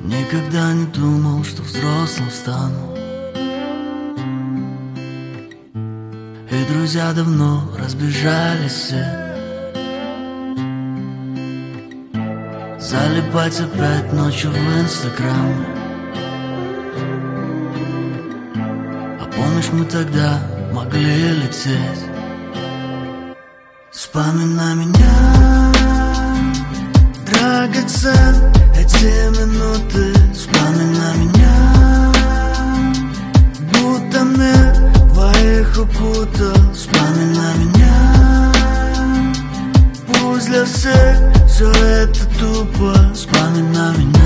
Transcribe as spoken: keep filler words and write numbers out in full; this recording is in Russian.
Никогда не думал, что взрослым стану, и друзья давно разбежались все. Залипать опять ночью в Инстаграм. А помнишь, мы тогда могли лететь? Вспоминай меня, драгоцен, эти минуты. Вспоминай меня, будто мне двоих укутал. Вспоминай меня, пусть для всех все это тупо. Вспоминай меня.